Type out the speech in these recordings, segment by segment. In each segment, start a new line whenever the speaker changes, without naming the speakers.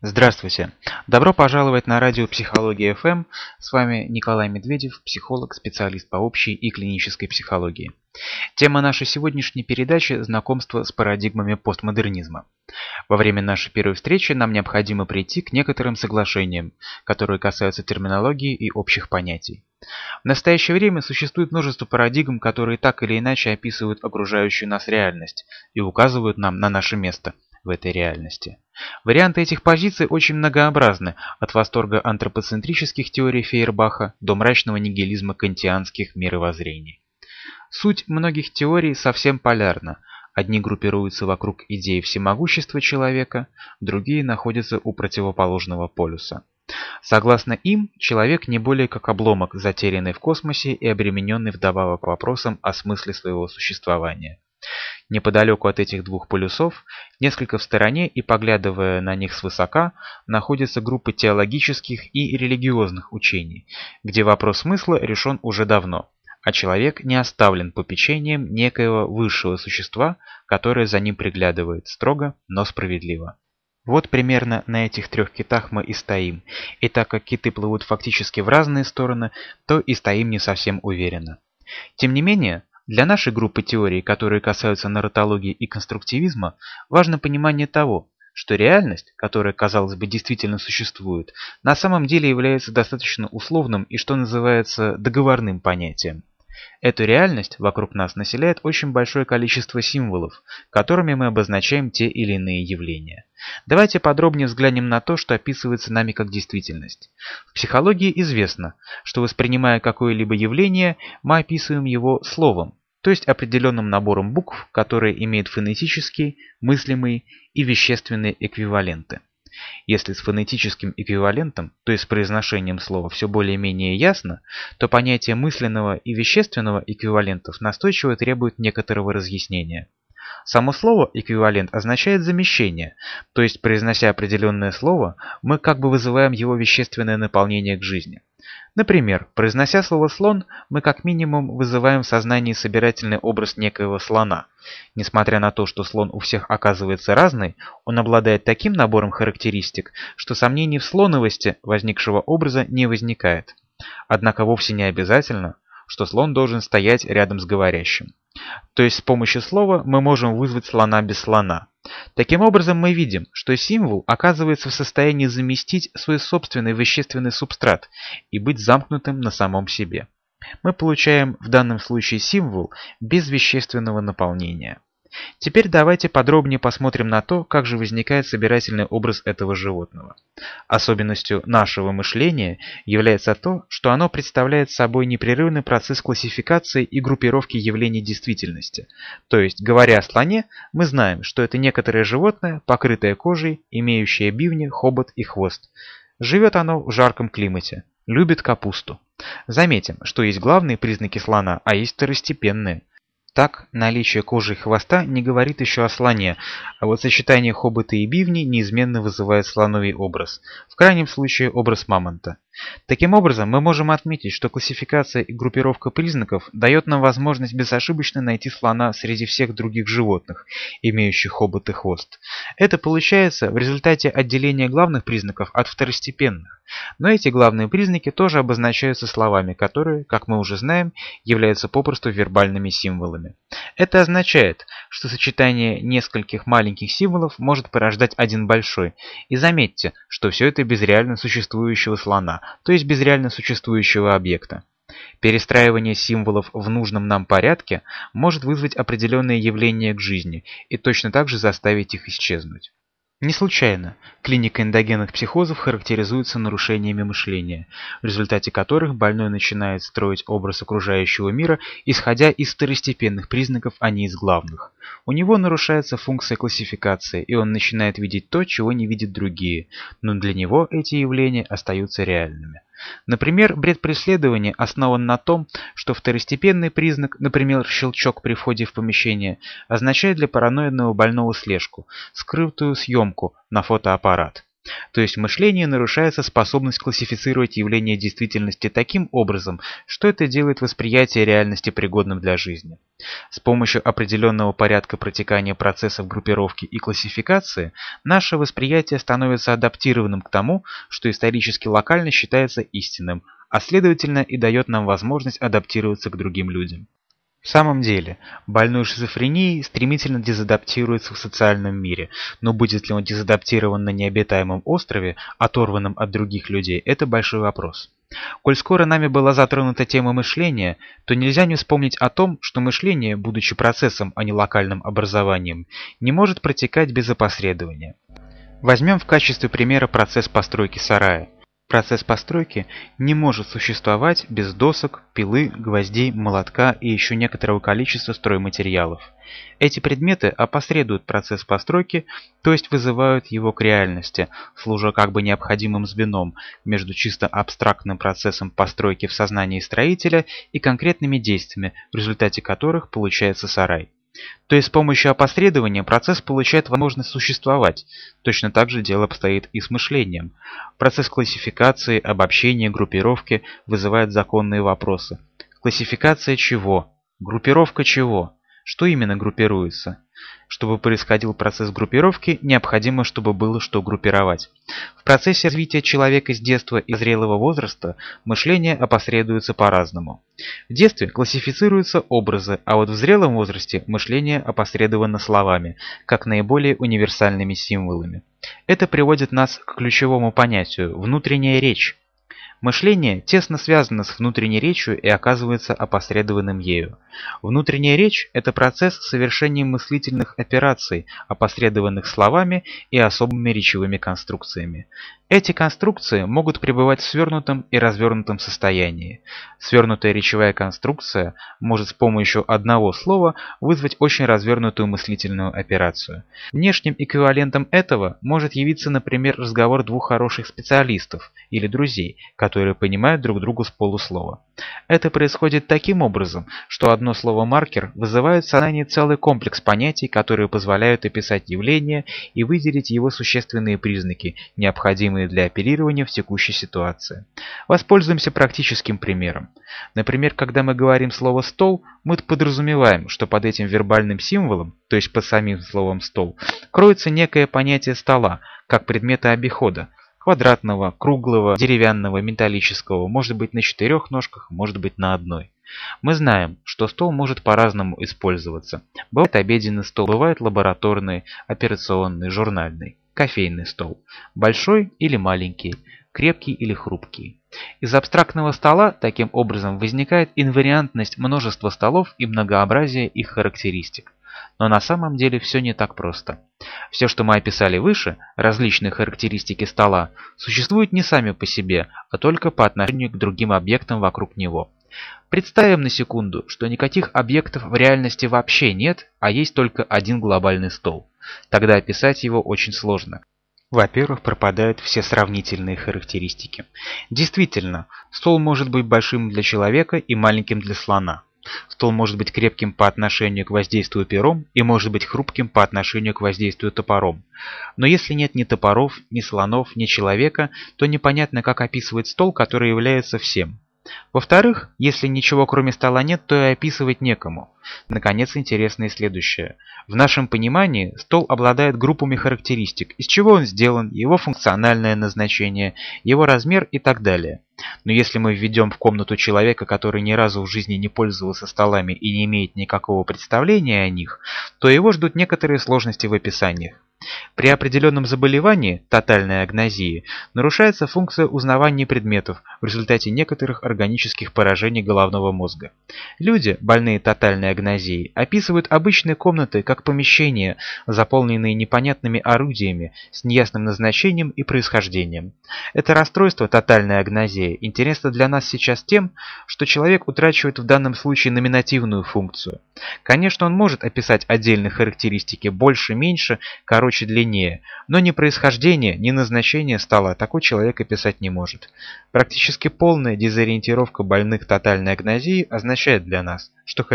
Здравствуйте! Добро пожаловать на радио Психология ФМ. С вами Николай Медведев, психолог, специалист по общей и клинической психологии. Тема нашей сегодняшней передачи – знакомство с парадигмами постмодернизма. Во время нашей первой встречи нам необходимо прийти к некоторым соглашениям, которые касаются терминологии и общих понятий. В настоящее время существует множество парадигм, которые так или иначе описывают окружающую нас реальность и указывают нам на наше место в этой реальности. Варианты этих позиций очень многообразны, от восторга антропоцентрических теорий Фейербаха до мрачного нигилизма кантианских мировоззрений. Суть многих теорий совсем полярна. Одни группируются вокруг идеи всемогущества человека, другие находятся у противоположного полюса. Согласно им, человек не более как обломок, затерянный в космосе и обремененный вдобавок вопросом о смысле своего существования. Неподалеку от этих двух полюсов, несколько в стороне и поглядывая на них свысока, находятся группы теологических и религиозных учений, где вопрос смысла решен уже давно, а человек не оставлен попечением некоего высшего существа, которое за ним приглядывает строго, но справедливо. Вот примерно на этих трех китах мы и стоим, и так как киты плывут фактически в разные стороны, то и стоим не совсем уверенно. Тем не менее, для нашей группы теорий, которые касаются нарратологии и конструктивизма, важно понимание того, что реальность, которая, казалось бы, действительно существует, на самом деле является достаточно условным и, что называется, договорным понятием. Эту реальность вокруг нас населяет очень большое количество символов, которыми мы обозначаем те или иные явления. Давайте подробнее взглянем на то, что описывается нами как действительность. В психологии известно, что воспринимая какое-либо явление, мы описываем его словом, то есть определенным набором букв, которые имеют фонетические, мыслимые и вещественные эквиваленты. Если с фонетическим эквивалентом, то есть с произношением слова, все более-менее ясно, то понятие мысленного и вещественного эквивалентов настойчиво требует некоторого разъяснения. Само слово «эквивалент» означает замещение, то есть, произнося определенное слово, мы как бы вызываем его вещественное наполнение к жизни. Например, произнося слово «слон», мы как минимум вызываем в сознании собирательный образ некоего слона. Несмотря на то, что слон у всех оказывается разный, он обладает таким набором характеристик, что сомнений в слоновости возникшего образа не возникает. Однако вовсе не обязательно, что слон должен стоять рядом с говорящим. То есть с помощью слова мы можем вызвать слона без слона. Таким образом мы видим, что символ оказывается в состоянии заместить свой собственный вещественный субстрат и быть замкнутым на самом себе. Мы получаем в данном случае символ без вещественного наполнения. Теперь давайте подробнее посмотрим на то, как же возникает собирательный образ этого животного. Особенностью нашего мышления является то, что оно представляет собой непрерывный процесс классификации и группировки явлений действительности. То есть, говоря о слоне, мы знаем, что это некоторое животное, покрытое кожей, имеющее бивни, хобот и хвост. Живет оно в жарком климате, любит капусту. Заметим, что есть главные признаки слона, а есть второстепенные. Так, наличие кожи и хвоста не говорит еще о слоне, а вот сочетание хобота и бивни неизменно вызывает слоновий образ, в крайнем случае образ мамонта. Таким образом, мы можем отметить, что классификация и группировка признаков дает нам возможность безошибочно найти слона среди всех других животных, имеющих хобот и хвост. Это получается в результате отделения главных признаков от второстепенных. Но эти главные признаки тоже обозначаются словами, которые, как мы уже знаем, являются попросту вербальными символами. Это означает, что сочетание нескольких маленьких символов может порождать один большой. И заметьте, что все это без реально существующего слона, то есть без реально существующего объекта. Перестраивание символов в нужном нам порядке может вызвать определенные явления к жизни и точно так же заставить их исчезнуть. Не случайно клиника эндогенных психозов характеризуется нарушениями мышления, в результате которых больной начинает строить образ окружающего мира, исходя из второстепенных признаков, а не из главных. У него нарушается функция классификации, и он начинает видеть то, чего не видят другие, но для него эти явления остаются реальными. Например, бред преследования основан на том, что второстепенный признак, например, щелчок при входе в помещение, означает для параноидного больного слежку, скрытую съемку на фотоаппарат. То есть в мышлении нарушается способность классифицировать явления действительности таким образом, что это делает восприятие реальности пригодным для жизни. С помощью определенного порядка протекания процессов группировки и классификации наше восприятие становится адаптированным к тому, что исторически локально считается истинным, а следовательно и дает нам возможность адаптироваться к другим людям. В самом деле, больной шизофренией стремительно дезадаптируется в социальном мире, но будет ли он дезадаптирован на необитаемом острове, оторванном от других людей, это большой вопрос. Коль скоро нами была затронута тема мышления, то нельзя не вспомнить о том, что мышление, будучи процессом, а не локальным образованием, не может протекать без опосредования. Возьмем в качестве примера процесс постройки сарая. Процесс постройки не может существовать без досок, пилы, гвоздей, молотка и еще некоторого количества стройматериалов. Эти предметы опосредуют процесс постройки, то есть вызывают его к реальности, служа как бы необходимым звеном между чисто абстрактным процессом постройки в сознании строителя и конкретными действиями, в результате которых получается сарай. То есть с помощью опосредования процесс получает возможность существовать. Точно так же дело обстоит и с мышлением. Процесс классификации, обобщения, группировки вызывает законные вопросы. Классификация чего? Группировка чего? Что именно группируется? Чтобы происходил процесс группировки, необходимо, чтобы было что группировать. В процессе развития человека с детства и зрелого возраста мышление опосредуется по-разному. В детстве классифицируются образы, а вот в зрелом возрасте мышление опосредовано словами, как наиболее универсальными символами. Это приводит нас к ключевому понятию – внутренняя речь. Мышление тесно связано с внутренней речью и оказывается опосредованным ею. Внутренняя речь – это процесс совершения мыслительных операций, опосредованных словами и особыми речевыми конструкциями. Эти конструкции могут пребывать в свернутом и развернутом состоянии. Свернутая речевая конструкция может с помощью одного слова вызвать очень развернутую мыслительную операцию. Внешним эквивалентом этого может явиться, например, разговор двух хороших специалистов или друзей, которые понимают друг друга с полуслова. Это происходит таким образом, что одно слово «маркер» вызывает в сознании целый комплекс понятий, которые позволяют описать явление и выделить его существенные признаки, необходимые для оперирования в текущей ситуации. Воспользуемся практическим примером. Например, когда мы говорим слово «стол», мы подразумеваем, что под этим вербальным символом, то есть под самим словом «стол», кроется некое понятие стола, как предмета обихода, квадратного, круглого, деревянного, металлического, может быть на 4 ножках, может быть на одной. Мы знаем, что стол может по-разному использоваться. Бывает обеденный стол, бывает лабораторный, операционный, журнальный, кофейный стол. Большой или маленький, крепкий или хрупкий. Из абстрактного стола таким образом возникает инвариантность множества столов и многообразие их характеристик. Но на самом деле все не так просто. Все, что мы описали выше, различные характеристики стола, существуют не сами по себе, а только по отношению к другим объектам вокруг него. Представим на секунду, что никаких объектов в реальности вообще нет, а есть только один глобальный стол. Тогда описать его очень сложно. Во-первых, пропадают все сравнительные характеристики. Действительно, стол может быть большим для человека и маленьким для слона. Стол может быть крепким по отношению к воздействию пером и может быть хрупким по отношению к воздействию топором. Но если нет ни топоров, ни слонов, ни человека, то непонятно, как описывать стол, который является всем. Во-вторых, если ничего кроме стола нет, то и описывать некому. Наконец, интересно и следующее. В нашем понимании стол обладает группами характеристик, из чего он сделан, его функциональное назначение, его размер и так далее. Но если мы введем в комнату человека, который ни разу в жизни не пользовался столами и не имеет никакого представления о них, то его ждут некоторые сложности в описаниях. При определенном заболевании, тотальной агнозии, нарушается функция узнавания предметов в результате некоторых органических поражений головного мозга. Люди, больные тотальной агнозией, описывают обычные комнаты как помещения, заполненные непонятными орудиями с неясным назначением и происхождением. Это расстройство тотальной агнозии интересно для нас сейчас тем, что человек утрачивает в данном случае номинативную функцию. Конечно, он может описать отдельные характеристики больше-меньше, короче, длиннее, но ни происхождение, ни назначение стола такой человек описать не может. Практически полная дезориентировка больных тотальной агнозией означает для нас, что характеристики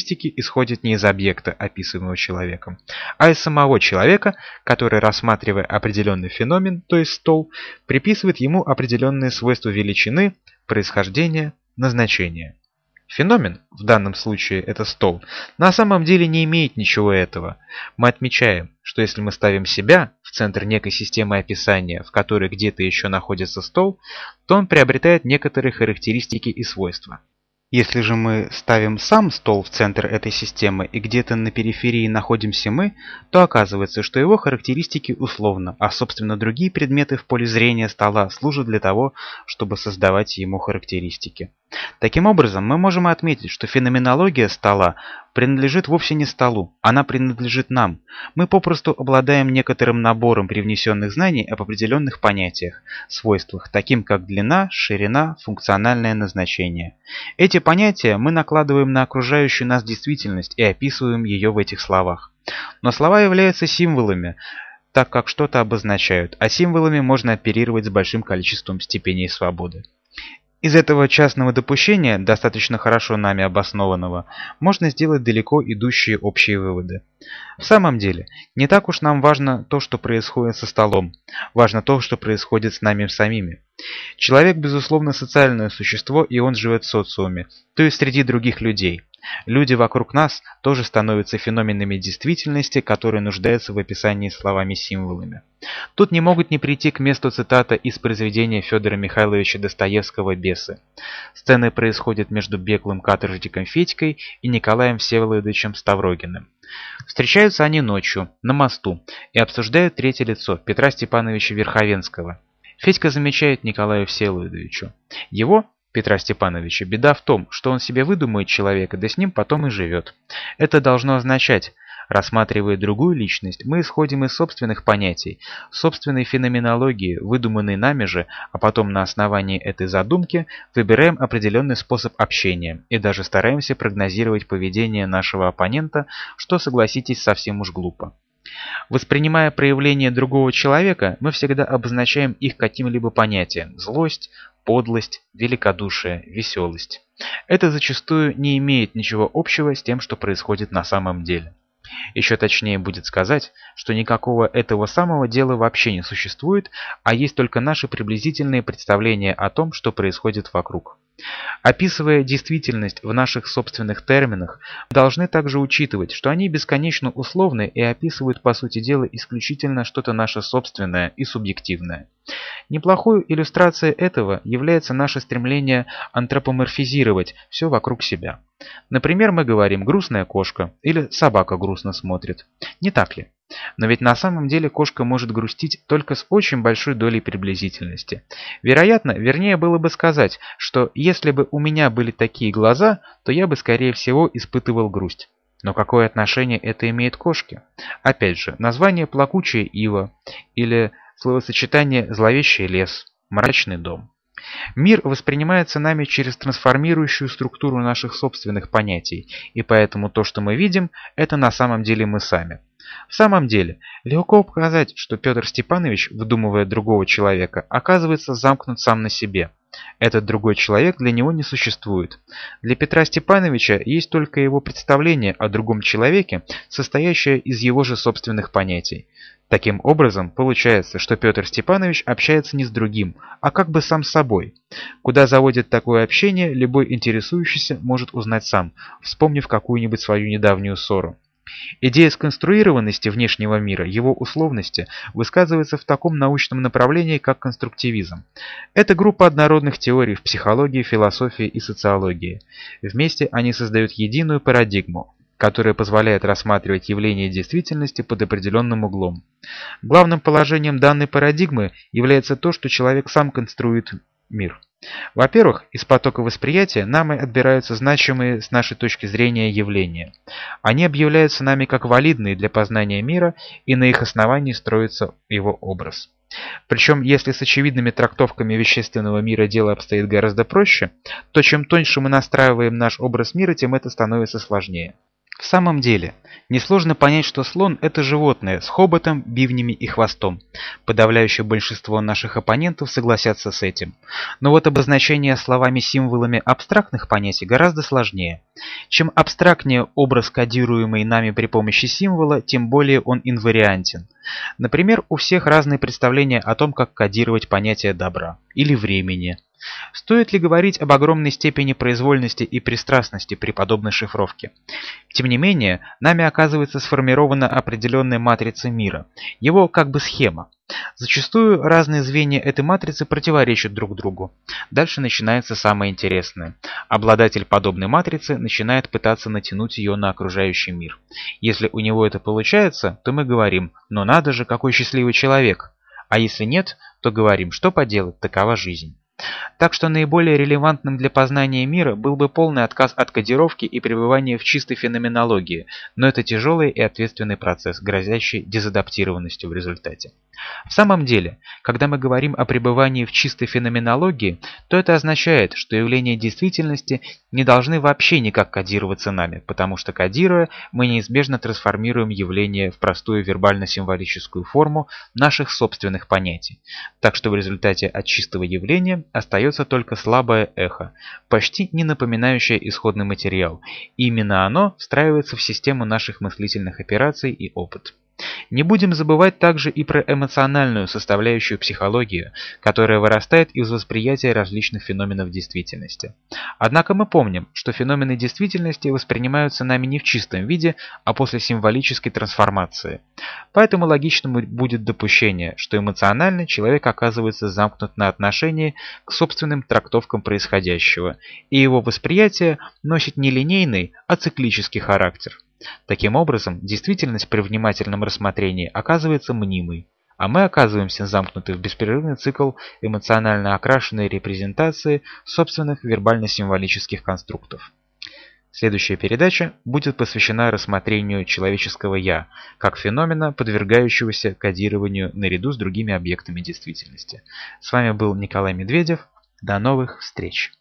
характеристики исходят не из объекта, описываемого человеком, а из самого человека, который, рассматривая определенный феномен, то есть стол, приписывает ему определенные свойства величины, происхождения, назначения. Феномен, в данном случае это стол, на самом деле не имеет ничего этого. Мы отмечаем, что если мы ставим себя в центр некой системы описания, в которой где-то еще находится стол, то он приобретает некоторые характеристики и свойства. Если же мы ставим сам стол в центр этой системы и где-то на периферии находимся мы, то оказывается, что его характеристики условно, а собственно другие предметы в поле зрения стола служат для того, чтобы создавать ему характеристики. Таким образом, мы можем отметить, что феноменология стола принадлежит вовсе не столу, она принадлежит нам. Мы попросту обладаем некоторым набором привнесенных знаний об определенных понятиях, свойствах, таким как длина, ширина, функциональное назначение. Эти понятия мы накладываем на окружающую нас действительность и описываем ее в этих словах. Но слова являются символами, так как что-то обозначают, а символами можно оперировать с большим количеством степеней свободы. Из этого частного допущения, достаточно хорошо нами обоснованного, можно сделать далеко идущие общие выводы. В самом деле, не так уж нам важно то, что происходит со столом, важно то, что происходит с нами самими. Человек, безусловно, социальное существо, и он живет в социуме, то есть среди других людей. Люди вокруг нас тоже становятся феноменами действительности, которые нуждаются в описании словами-символами. Тут не могут не прийти к месту цитата из произведения Федора Михайловича Достоевского «Бесы». Сцена происходит между беглым каторжником Федькой и Николаем Всеволодовичем Ставрогиным. Встречаются они ночью, на мосту, и обсуждают третье лицо Петра Степановича Верховенского. Федька замечает Николаю Всеволодовичу: его, Петра Степановича, беда в том, что он себе выдумает человека, да с ним потом и живет. Это должно означать, рассматривая другую личность, мы исходим из собственных понятий, собственной феноменологии, выдуманной нами же, а потом на основании этой задумки выбираем определенный способ общения и даже стараемся прогнозировать поведение нашего оппонента, что, согласитесь, совсем уж глупо. Воспринимая проявления другого человека, мы всегда обозначаем их каким-либо понятием – злость, подлость, великодушие, веселость. Это зачастую не имеет ничего общего с тем, что происходит на самом деле. Еще точнее будет сказать, что никакого этого самого дела вообще не существует, а есть только наши приблизительные представления о том, что происходит вокруг. Описывая действительность в наших собственных терминах, мы должны также учитывать, что они бесконечно условны и описывают, по сути дела, исключительно что-то наше собственное и субъективное. Неплохой иллюстрацией этого является наше стремление антропоморфизировать все вокруг себя. Например, мы говорим «грустная кошка» или «собака грустно смотрит». Не так ли? Но ведь на самом деле кошка может грустить только с очень большой долей приблизительности. Вероятно, вернее было бы сказать, что если бы у меня были такие глаза, то я бы скорее всего испытывал грусть. Но какое отношение это имеет к кошке? Опять же, название «плакучая ива» или словосочетание «зловещий лес», «мрачный дом». Мир воспринимается нами через трансформирующую структуру наших собственных понятий, и поэтому то, что мы видим, это на самом деле мы сами. В самом деле, легко показать, что Петр Степанович, выдумывая другого человека, оказывается замкнут сам на себе. Этот другой человек для него не существует. Для Петра Степановича есть только его представление о другом человеке, состоящее из его же собственных понятий. Таким образом, получается, что Петр Степанович общается не с другим, а как бы сам с собой. Куда заводит такое общение, любой интересующийся может узнать сам, вспомнив какую-нибудь свою недавнюю ссору. Идея сконструированности внешнего мира, его условности, высказывается в таком научном направлении, как конструктивизм. Это группа однородных теорий в психологии, философии и социологии. Вместе они создают единую парадигму, которая позволяет рассматривать явления действительности под определенным углом. Главным положением данной парадигмы является то, что человек сам конструирует мир. Во-первых, из потока восприятия нами отбираются значимые с нашей точки зрения явления. Они объявляются нами как валидные для познания мира, и на их основании строится его образ. Причем, если с очевидными трактовками вещественного мира дело обстоит гораздо проще, то чем тоньше мы настраиваем наш образ мира, тем это становится сложнее. В самом деле, несложно понять, что слон – это животное с хоботом, бивнями и хвостом. Подавляющее большинство наших оппонентов согласятся с этим. Но вот обозначение словами-символами абстрактных понятий гораздо сложнее. Чем абстрактнее образ, кодируемый нами при помощи символа, тем более он инвариантен. Например, у всех разные представления о том, как кодировать понятие добра или времени. Стоит ли говорить об огромной степени произвольности и пристрастности при подобной шифровке? Тем не менее, нами оказывается сформирована определенная матрица мира, его как бы схема. Зачастую разные звенья этой матрицы противоречат друг другу. Дальше начинается самое интересное. Обладатель подобной матрицы начинает пытаться натянуть ее на окружающий мир. Если у него это получается, то мы говорим: «Ну надо же, какой счастливый человек!» А если нет, то говорим: «Что поделать, такова жизнь». Так что наиболее релевантным для познания мира был бы полный отказ от кодировки и пребывания в чистой феноменологии, но это тяжелый и ответственный процесс, грозящий дезадаптированностью в результате. В самом деле, когда мы говорим о пребывании в чистой феноменологии, то это означает, что явления действительности не должны вообще никак кодироваться нами, потому что, кодируя, мы неизбежно трансформируем явление в простую вербально-символическую форму наших собственных понятий. Так что в результате от чистого явления остается только слабое эхо, почти не напоминающее исходный материал. И именно оно встраивается в систему наших мыслительных операций и опыт. Не будем забывать также и про эмоциональную составляющую психологии, которая вырастает из восприятия различных феноменов действительности. Однако мы помним, что феномены действительности воспринимаются нами не в чистом виде, а после символической трансформации. Поэтому логичным будет допущение, что эмоционально человек оказывается замкнут на отношении к собственным трактовкам происходящего, и его восприятие носит не линейный, а циклический характер. Таким образом, действительность при внимательном рассмотрении оказывается мнимой, а мы оказываемся замкнуты в беспрерывный цикл эмоционально окрашенной репрезентации собственных вербально-символических конструктов. Следующая передача будет посвящена рассмотрению человеческого «я» как феномена, подвергающегося кодированию наряду с другими объектами действительности. С вами был Николай Медведев. До новых встреч!